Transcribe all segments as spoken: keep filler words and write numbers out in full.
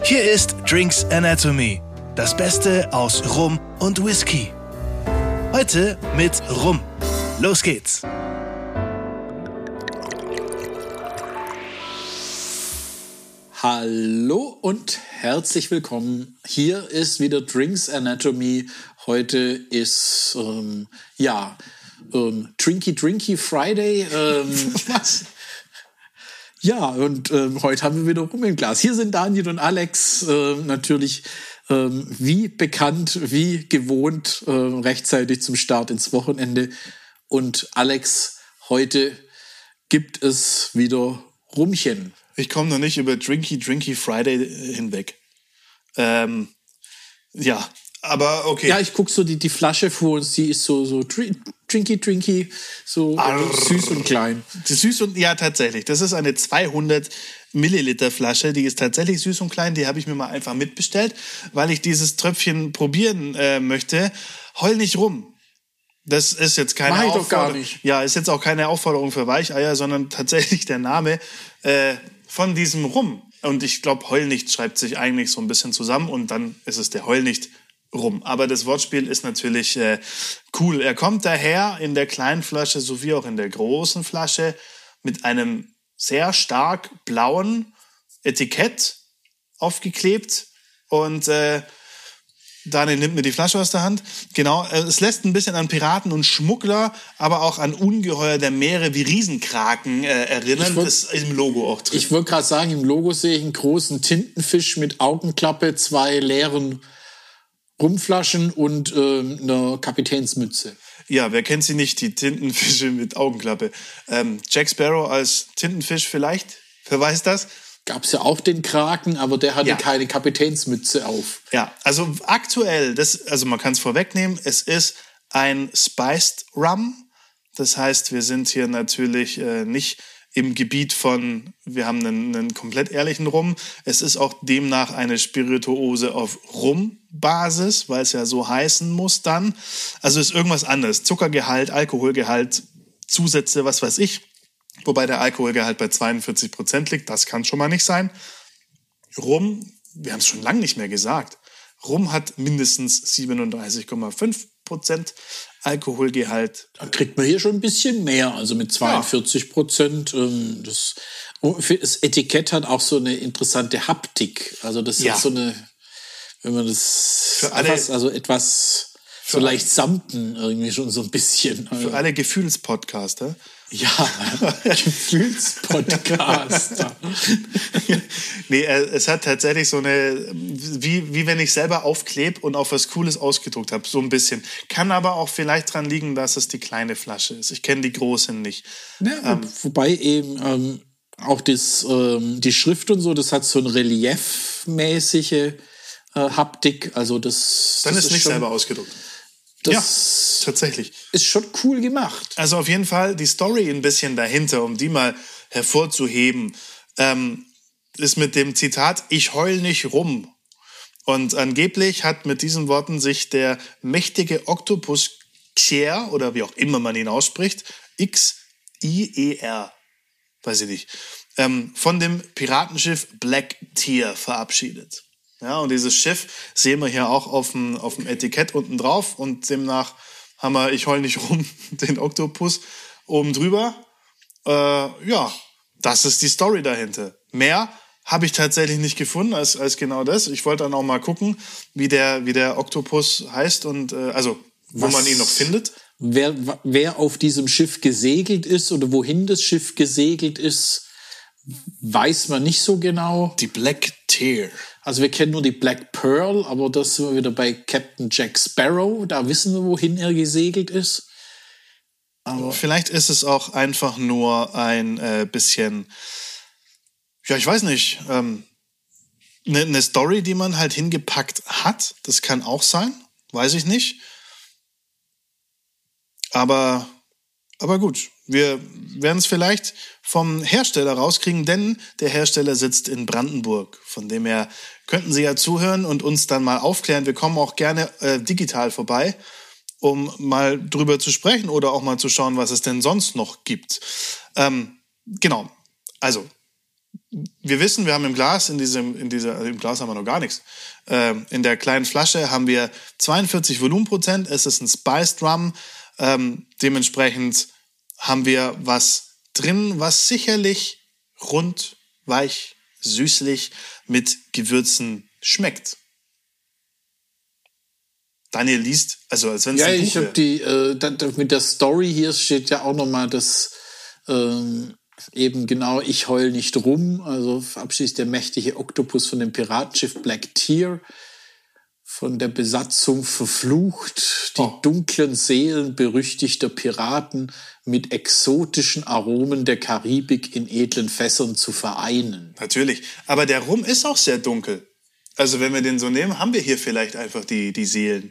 Hier ist Drinks Anatomy, das Beste aus Rum und Whisky. Heute mit Rum. Los geht's! Hallo und herzlich willkommen. Hier ist wieder Drinks Anatomy. Heute ist, ähm, ja, ähm, Drinky Drinky Friday. Ähm, Was? Ja, und ähm, heute haben wir wieder Rum im Glas. Hier sind Daniel und Alex, äh, natürlich ähm, wie bekannt, wie gewohnt, äh, rechtzeitig zum Start ins Wochenende. Und Alex, heute gibt es wieder Rumchen. Ich komme noch nicht über Drinky Drinky Friday hinweg. Ähm, ja, aber okay. Ja, ich guck so die, die Flasche vor uns, die ist so, so drinky drinky, so Arr. süß und klein. Süß und, ja, tatsächlich. Das ist eine zweihundert Milliliter Flasche, die ist tatsächlich süß und klein. Die habe ich mir mal einfach mitbestellt, weil ich dieses Tröpfchen probieren äh, möchte. Heul nicht rum. Das ist jetzt keine Mach ich Aufforderung. doch gar nicht. Ja, ist jetzt auch keine Aufforderung für Weicheier, sondern tatsächlich der Name äh, von diesem Rum. Und ich glaube, Heul nicht schreibt sich eigentlich so ein bisschen zusammen und dann ist es der Heul nicht Rum. Aber das Wortspiel ist natürlich äh, cool. Er kommt daher in der kleinen Flasche sowie auch in der großen Flasche mit einem sehr stark blauen Etikett aufgeklebt und äh, Daniel nimmt mir die Flasche aus der Hand. Genau, es lässt ein bisschen an Piraten und Schmuggler, aber auch an Ungeheuer der Meere wie Riesenkraken äh, erinnern. Wollt, das ist im Logo auch drin. Ich wollte gerade sagen, im Logo sehe ich einen großen Tintenfisch mit Augenklappe, zwei leeren Rumflaschen und ähm, eine Kapitänsmütze. Ja, wer kennt sie nicht, die Tintenfische mit Augenklappe. Ähm, Jack Sparrow als Tintenfisch vielleicht, wer weiß das? Gab's ja auch den Kraken, aber der hatte ja. keine Kapitänsmütze auf. Ja, also aktuell, das, also man kann es vorwegnehmen, es ist ein Spiced Rum. Das heißt, wir sind hier natürlich äh, nicht im Gebiet von, wir haben einen, einen komplett ehrlichen Rum. Es ist auch demnach eine Spirituose auf Rum-Basis, weil es ja so heißen muss dann. Also ist irgendwas anderes. Zuckergehalt, Alkoholgehalt, Zusätze, was weiß ich. Wobei der Alkoholgehalt bei zweiundvierzig Prozent liegt. Das kann schon mal nicht sein. Rum, wir haben es schon lange nicht mehr gesagt. Rum hat mindestens siebenunddreißig Komma fünf Prozent Alkoholgehalt. Da kriegt man hier schon ein bisschen mehr, also mit zweiundvierzig Prozent. Ähm, das, das Etikett hat auch so eine interessante Haptik. Also das ja. ist so eine, wenn man das für alle, etwas, also etwas so leicht samten irgendwie schon so ein bisschen. Für alle Gefühlspodcaster. Ja, Gefühlspodcaster. Nee, es hat tatsächlich so eine, wie, wie wenn ich selber aufklebe und auf was Cooles ausgedruckt habe, so ein bisschen. Kann aber auch vielleicht dran liegen, dass es die kleine Flasche ist. Ich kenne die große nicht. Ja, ähm, wobei eben ähm, auch das, ähm, die Schrift und so, das hat so eine reliefmäßige äh, Haptik. Also das, Dann das ist, ist nicht schon selber ausgedruckt. Das ja, tatsächlich. Ist schon cool gemacht. Also auf jeden Fall die Story ein bisschen dahinter, um die mal hervorzuheben, ähm, ist mit dem Zitat, ich heul nicht rum. Und angeblich hat mit diesen Worten sich der mächtige Oktopus Xier, oder wie auch immer man ihn ausspricht, X I E R, weiß ich nicht, ähm, von dem Piratenschiff Black Tear verabschiedet. Ja, und dieses Schiff sehen wir hier auch auf dem, auf dem Etikett unten drauf und demnach haben wir, ich heul nicht rum, den Oktopus oben drüber. Äh, ja, das ist die Story dahinter. Mehr habe ich tatsächlich nicht gefunden als, als genau das. Ich wollte dann auch mal gucken, wie der, wie der Oktopus heißt und äh, also wo Was, man ihn noch findet. Wer, wer auf diesem Schiff gesegelt ist oder wohin das Schiff gesegelt ist, weiß man nicht so genau. Die Black Tear. Also wir kennen nur die Black Pearl, aber das sind wir wieder bei Captain Jack Sparrow. Da wissen wir, wohin er gesegelt ist. Aber vielleicht ist es auch einfach nur ein äh, bisschen, ja, ich weiß nicht, ähm, eine ne Story, die man halt hingepackt hat. Das kann auch sein, weiß ich nicht. Aber, aber gut, wir werden es vielleicht vom Hersteller rauskriegen, denn der Hersteller sitzt in Brandenburg. Von dem her könnten Sie ja zuhören und uns dann mal aufklären. Wir kommen auch gerne äh, digital vorbei, um mal drüber zu sprechen oder auch mal zu schauen, was es denn sonst noch gibt. Ähm, genau, also wir wissen, wir haben im Glas, in diesem, in dieser, also im Glas haben wir noch gar nichts. Ähm, in der kleinen Flasche haben wir zweiundvierzig Volumenprozent. Es ist ein Spiced Rum. Ähm, dementsprechend haben wir was drin, was sicherlich rund, weich, süßlich mit Gewürzen schmeckt. Daniel liest, also als wenn es ja, ein Buch ich habe die äh, da, da, mit der Story hier steht ja auch nochmal das ähm, eben genau, ich heul nicht rum, also abschließt der mächtige Oktopus von dem Piratenschiff Black Tear, von der Besatzung verflucht, die Oh. dunklen Seelen berüchtigter Piraten mit exotischen Aromen der Karibik in edlen Fässern zu vereinen. Natürlich. Aber der Rum ist auch sehr dunkel. Also wenn wir den so nehmen, haben wir hier vielleicht einfach die, die Seelen.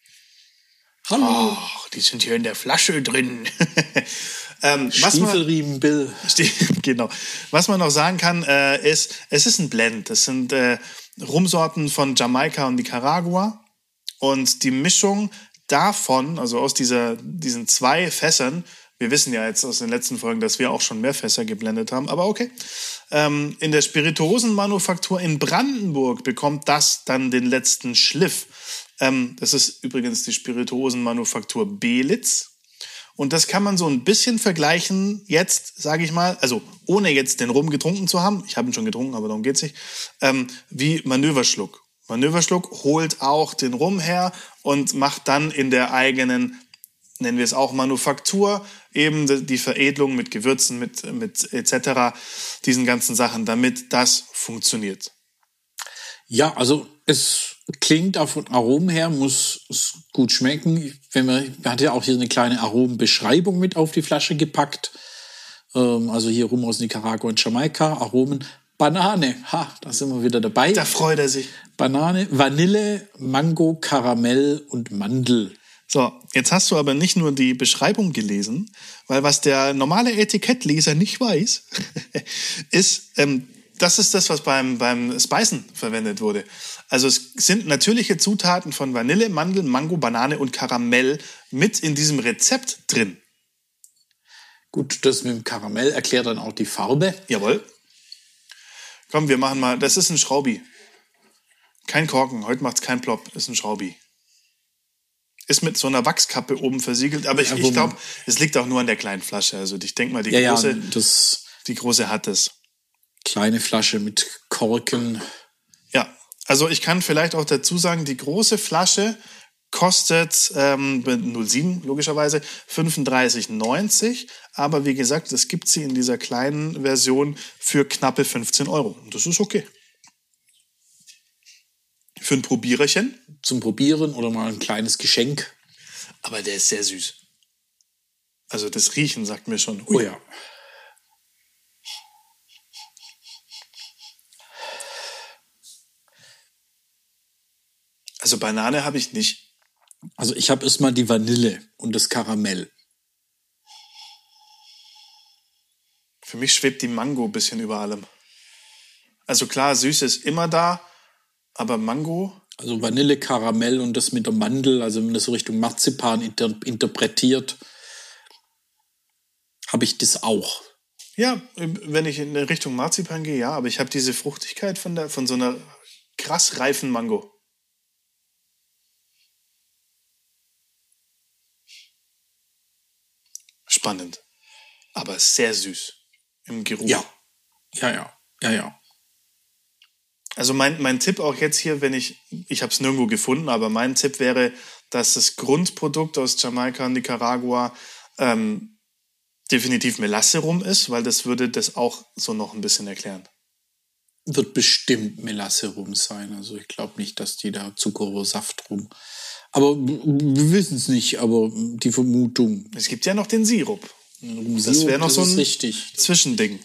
Hallo, Ach, die sind hier in der Flasche drin. ähm, was man, Stiefelriemen Bill. genau. Was man noch sagen kann, äh, ist, es ist ein Blend. Das sind äh, Rumsorten von Jamaika und Nicaragua. Und die Mischung davon, also aus dieser, diesen zwei Fässern, wir wissen ja jetzt aus den letzten Folgen, dass wir auch schon mehr Fässer geblendet haben, aber okay. Ähm, in der Spirituosenmanufaktur in Brandenburg bekommt das dann den letzten Schliff. Ähm, das ist übrigens die Spirituosenmanufaktur Belitz. Und das kann man so ein bisschen vergleichen jetzt, sage ich mal, also ohne jetzt den Rum getrunken zu haben, ich habe ihn schon getrunken, aber darum geht's nicht, ähm, wie Manöverschluck. Manöverschluck holt auch den Rum her und macht dann in der eigenen, nennen wir es auch Manufaktur, eben die Veredelung mit Gewürzen, mit, mit et cetera, diesen ganzen Sachen, damit das funktioniert. Ja, also es klingt auch von Aromen her, muss es gut schmecken. Wenn man, man hat ja auch hier eine kleine Aromenbeschreibung mit auf die Flasche gepackt. Ähm, also hier Rum aus Nicaragua und Jamaika, Aromen, Banane, ha, da sind wir wieder dabei. Da freut er sich. Banane, Vanille, Mango, Karamell und Mandel. So, jetzt hast du aber nicht nur die Beschreibung gelesen, weil was der normale Etikettleser nicht weiß, ist, ähm, das ist das, was beim, beim Spicen verwendet wurde. Also es sind natürliche Zutaten von Vanille, Mandel, Mango, Banane und Karamell mit in diesem Rezept drin. Gut, das mit dem Karamell erklärt dann auch die Farbe. Jawohl. Komm, wir machen mal, das ist ein Schraubi. Kein Korken, heute macht's kein Plop, ist ein Schraubi. Ist mit so einer Wachskappe oben versiegelt, aber ich, Ja, ich glaube, es liegt auch nur an der kleinen Flasche. Also ich denke mal, die Ja, große, ja, das die große hat es. kleine Flasche mit Korken. Ja, also ich kann vielleicht auch dazu sagen, die große Flasche kostet ähm, null Komma sieben logischerweise fünfunddreißig neunzig, aber wie gesagt, es gibt sie in dieser kleinen Version für knappe fünfzehn Euro. Und das ist okay. Für ein Probiererchen. Zum Probieren oder mal ein kleines Geschenk. Aber der ist sehr süß. Also das Riechen sagt mir schon. Hui. Oh ja. Also Banane habe ich nicht. Also ich habe erstmal die Vanille und das Karamell. Für mich schwebt die Mango ein bisschen über allem. Also klar, süß ist immer da, aber Mango... Also Vanille, Karamell und das mit der Mandel, also wenn man das so Richtung Marzipan inter interpretiert, habe ich das auch. Ja, wenn ich in Richtung Marzipan gehe, ja, aber ich habe diese Fruchtigkeit von, der, von so einer krass reifen Mango. Spannend. Aber sehr süß im Geruch. Ja, ja, ja, ja, ja. Also mein, mein Tipp auch jetzt hier, wenn ich, ich habe es nirgendwo gefunden, aber mein Tipp wäre, dass das Grundprodukt aus Jamaika und Nicaragua ähm, definitiv Melasse rum ist, weil das würde das auch so noch ein bisschen erklären. Wird bestimmt Melasse rum sein. Also ich glaube nicht, dass die da Zucker oder Saft rum. Aber wir wissen es nicht, aber die Vermutung. Es gibt ja noch den Sirup. Das Das wäre noch so ein richtig. Zwischending.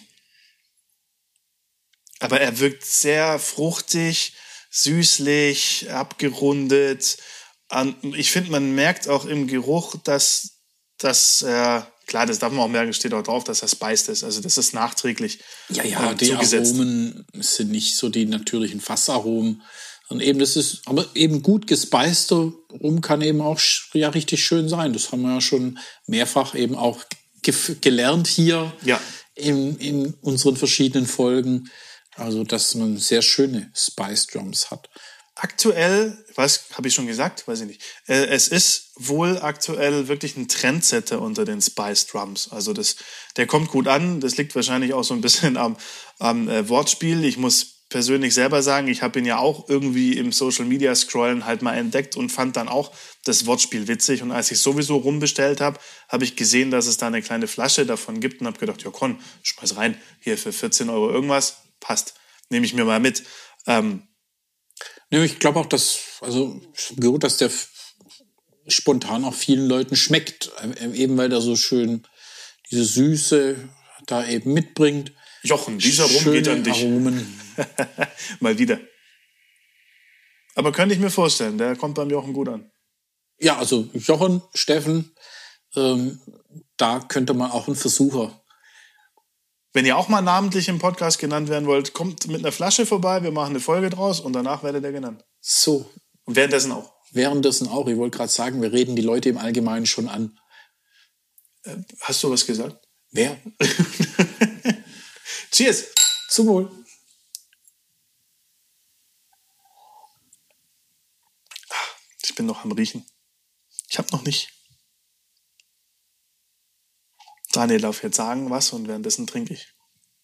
Aber er wirkt sehr fruchtig, süßlich, abgerundet. Ich finde, man merkt auch im Geruch, dass das, äh, klar, das darf man auch merken, steht auch drauf, dass er spiced ist. Also das ist nachträglich Ja, ja, äh, die zugesetzt. Aromen sind nicht so die natürlichen Fassaromen. Und eben, das ist, aber eben gut gespeister Rum kann eben auch ja richtig schön sein. Das haben wir ja schon mehrfach eben auch ge gelernt hier Ja. in, in unseren verschiedenen Folgen. Also, dass man sehr schöne Spice Drums hat. Aktuell, was habe ich schon gesagt? Weiß ich nicht. Äh, es ist wohl aktuell wirklich ein Trendsetter unter den Spice Drums. Also das, der kommt gut an. Das liegt wahrscheinlich auch so ein bisschen am, am äh, Wortspiel. Ich muss persönlich selber sagen, ich habe ihn ja auch irgendwie im Social Media Scrollen halt mal entdeckt und fand dann auch das Wortspiel witzig. Und als ich sowieso rumbestellt habe, habe ich gesehen, dass es da eine kleine Flasche davon gibt und habe gedacht, ja komm, schmeiß rein, hier für vierzehn Euro irgendwas, passt, nehme ich mir mal mit. Ähm, ja, ich glaube auch, dass, also gut, dass der spontan auch vielen Leuten schmeckt, eben weil der so schön diese Süße da eben mitbringt. Jochen, dieser Rum geht an dich. Aromen. Mal wieder. Aber könnte ich mir vorstellen, der kommt beim Jochen gut an. Ja, also Jochen, Steffen, ähm, da könnte man auch einen Versucher. Wenn ihr auch mal namentlich im Podcast genannt werden wollt, kommt mit einer Flasche vorbei, wir machen eine Folge draus und danach werdet ihr genannt. So. Und währenddessen auch. Währenddessen auch. Ich wollte gerade sagen, wir reden die Leute im Allgemeinen schon an. Äh, hast du was gesagt? Wer? Cheers! Zum Wohl. Ich bin noch am Riechen. Ich habe noch nicht. Daniel darf jetzt sagen was und währenddessen trinke ich.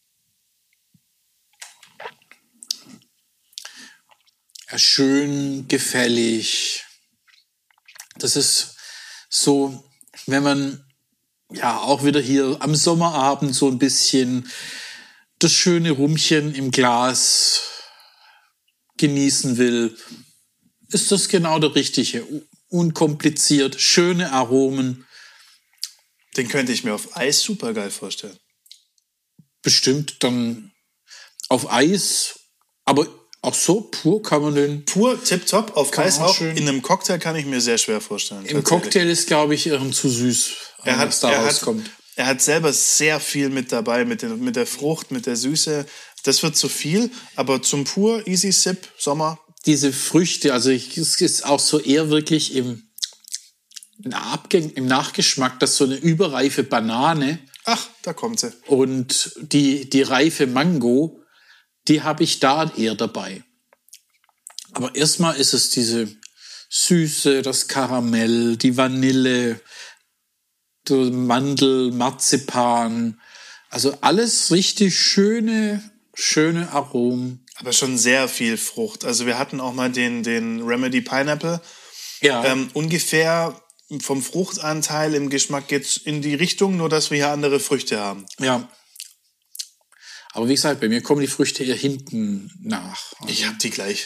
Ja, schön, gefällig. Das ist so, wenn man ja auch wieder hier am Sommerabend so ein bisschen das schöne Rumchen im Glas genießen will, ist das genau der richtige. Unkompliziert, schöne Aromen. Den könnte ich mir auf Eis super geil vorstellen. Bestimmt dann auf Eis, aber auch so pur kann man den... Pur, tipptopp, auf Kann Eis auch auch. schön. In einem Cocktail kann ich mir sehr schwer vorstellen. Im Cocktail ist, glaube ich, irgend zu süß, Er hat, was da er, rauskommt. hat, er hat selber sehr viel mit dabei, mit, den, mit der Frucht, mit der Süße. Das wird zu viel, aber zum pur Easy Sip, Sommer. Diese Früchte, also ich, es ist auch so eher wirklich im, im, Abgang, im Nachgeschmack, dass so eine überreife Banane Ach, da kommt sie. und die, die reife Mango, die habe ich da eher dabei. Aber erstmal ist es diese Süße, das Karamell, die Vanille, die Mandel, Marzipan. Also alles richtig schöne, schöne Aromen. Aber schon sehr viel Frucht. Also wir hatten auch mal den, den Remedy Pineapple. Ja. Ähm, ungefähr vom Fruchtanteil im Geschmack geht's in die Richtung, nur dass wir hier andere Früchte haben. Ja. Aber wie gesagt, bei mir kommen die Früchte eher hinten nach. Also Ich hab die gleich.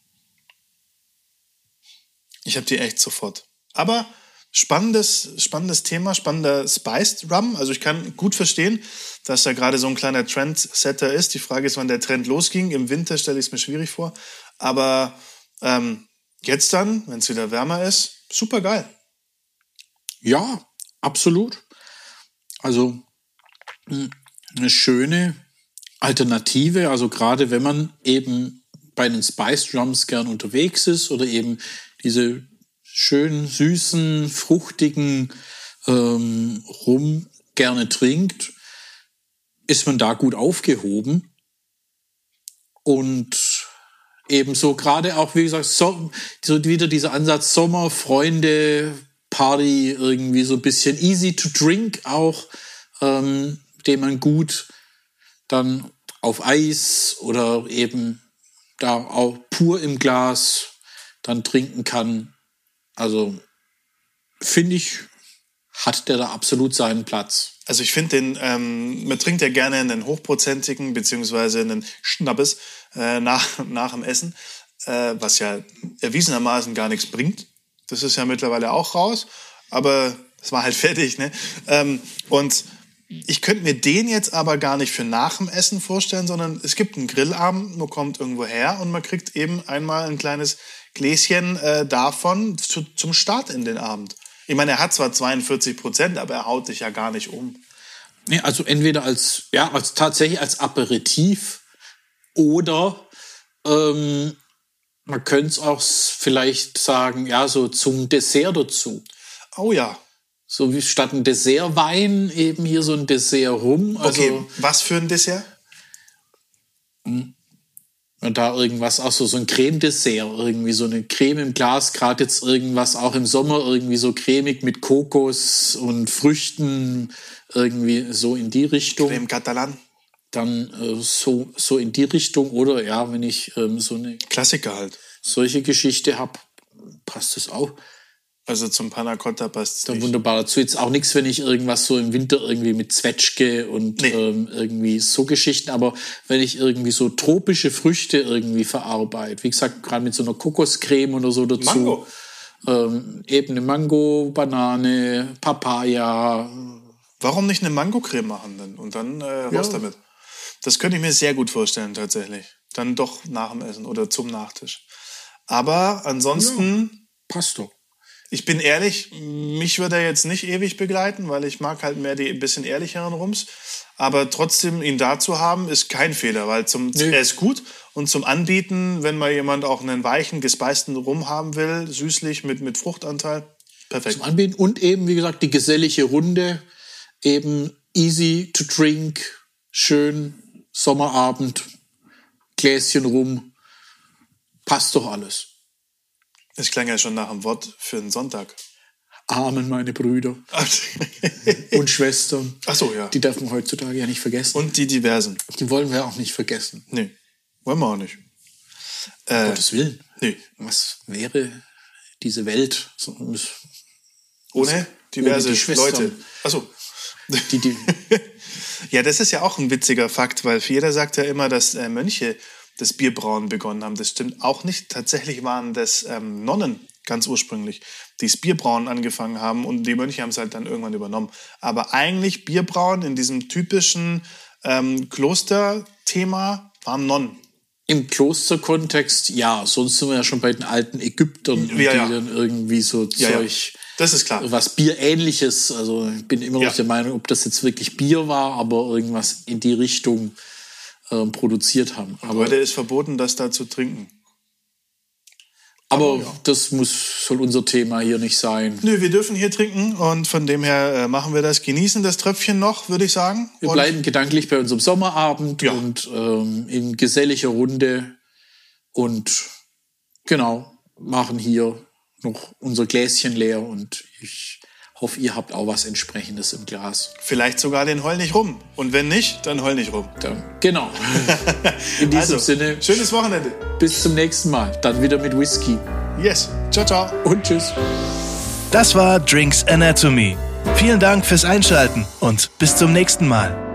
Ich hab die echt sofort. Aber spannendes, spannendes Thema, spannender Spiced Rum. Also ich kann gut verstehen, dass da gerade so ein kleiner Trendsetter ist. Die Frage ist, wann der Trend losging. Im Winter stelle ich es mir schwierig vor. Aber ähm, jetzt dann, wenn es wieder wärmer ist, super geil. Ja, absolut. Also eine schöne Alternative. Also gerade wenn man eben bei den Spice Drums gern unterwegs ist oder eben diese schönen, süßen, fruchtigen ähm, Rum gerne trinkt, ist man da gut aufgehoben. Und ebenso gerade auch, wie gesagt, so, so wieder dieser Ansatz Sommer, Freunde, Party, irgendwie so ein bisschen easy to drink auch, ähm, den man gut dann auf Eis oder eben da auch pur im Glas dann trinken kann. Also finde ich, hat der da absolut seinen Platz. Also ich finde den, ähm, man trinkt ja gerne einen hochprozentigen beziehungsweise einen Schnappes äh, nach, nach dem Essen, äh, was ja erwiesenermaßen gar nichts bringt. Das ist ja mittlerweile auch raus, aber es war halt fertig, ne? Ähm, und ich könnte mir den jetzt aber gar nicht für nach dem Essen vorstellen, sondern es gibt einen Grillabend, man kommt irgendwo her und man kriegt eben einmal ein kleines Gläschen äh, davon zu, zum Start in den Abend. Ich meine, er hat zwar zweiundvierzig Prozent, aber er haut dich ja gar nicht um. Nee, also entweder als, ja, als tatsächlich als Aperitif oder ähm, man könnte es auch vielleicht sagen, ja, so zum Dessert dazu. Oh ja. So wie statt ein Dessertwein eben hier so ein Dessert-Rum. Also, okay, was für ein Dessert? Und da irgendwas, auch so, so ein Creme-Dessert, irgendwie so eine Creme im Glas, gerade jetzt irgendwas auch im Sommer irgendwie so cremig mit Kokos und Früchten, irgendwie so in die Richtung. Creme Catalan. Dann äh, so, so in die Richtung, oder ja, wenn ich ähm, so eine Klassiker halt. Solche Geschichte habe, passt das auch. Also zum Panna Cotta passt es nicht. Wunderbar dazu. Jetzt auch nichts, wenn ich irgendwas so im Winter irgendwie mit Zwetschge und nee. ähm, irgendwie so Geschichten, aber wenn ich irgendwie so tropische Früchte irgendwie verarbeite, wie gesagt, gerade mit so einer Kokoscreme oder so dazu. Mango. Ähm, eben eine Mango, Banane, Papaya. Warum nicht eine Mango-Creme machen dann und dann äh, raus Ja. damit? Das könnte ich mir sehr gut vorstellen tatsächlich. Dann doch nach dem Essen oder zum Nachtisch. Aber ansonsten... Ja, passt doch. Ich bin ehrlich, mich würde er jetzt nicht ewig begleiten, weil ich mag halt mehr die ein bisschen ehrlicheren Rums. Aber trotzdem, ihn da zu haben, ist kein Fehler, weil zum, Nee. er ist gut. Und zum Anbieten, wenn mal jemand auch einen weichen, gespeisten Rum haben will, süßlich mit, mit Fruchtanteil, perfekt. Zum Anbieten und eben, wie gesagt, die gesellige Runde, eben easy to drink, schön, Sommerabend, Gläschen Rum, passt doch alles. Das klang ja schon nach einem Wort für einen Sonntag. Amen, meine Brüder und Schwestern. Ach so, ja. Die darf man heutzutage ja nicht vergessen. Und die Diversen. Die wollen wir auch nicht vergessen. Nee, wollen wir auch nicht. Um Äh, Gottes Willen. nee. Was wäre diese Welt so- Ohne diverse ohne die Schwestern? Leute. Ach so. Die, die, Ja, das ist ja auch ein witziger Fakt, weil jeder sagt ja immer, dass äh, Mönche das Bierbrauen begonnen haben. Das stimmt auch nicht. Tatsächlich waren das ähm, Nonnen ganz ursprünglich, die das Bierbrauen angefangen haben und die Mönche haben es halt dann irgendwann übernommen. Aber eigentlich Bierbrauen in diesem typischen ähm, Klosterthema waren Nonnen. Im Klosterkontext, ja, sonst sind wir ja schon bei den alten Ägyptern, Ja, die ja. dann irgendwie so Ja, ja. Zeug, Das ist klar. was Bierähnliches, also ich bin immer noch Ja. der Meinung, ob das jetzt wirklich Bier war, aber irgendwas in die Richtung ähm, produziert haben. Aber, Heute ist verboten, das da zu trinken. aber aber ja. das muss, soll unser Thema hier nicht sein. Nö, wir dürfen hier trinken und von dem her äh, machen wir das. Genießen das Tröpfchen noch, würde ich sagen. Wir und bleiben gedanklich bei unserem Sommerabend Ja. und ähm, in geselliger Runde und genau, machen hier noch unser Gläschen leer und ich hoffe, ihr habt auch was Entsprechendes im Glas. vielleicht sogar den Heul nicht rum. Und wenn nicht, dann heul nicht rum. Dann, genau. In diesem Also, Sinne, schönes Wochenende. bis zum nächsten Mal. Dann wieder mit Whisky. Yes. Ciao, ciao. Und tschüss. Das war Drinks Anatomy. Vielen Dank fürs Einschalten und bis zum nächsten Mal.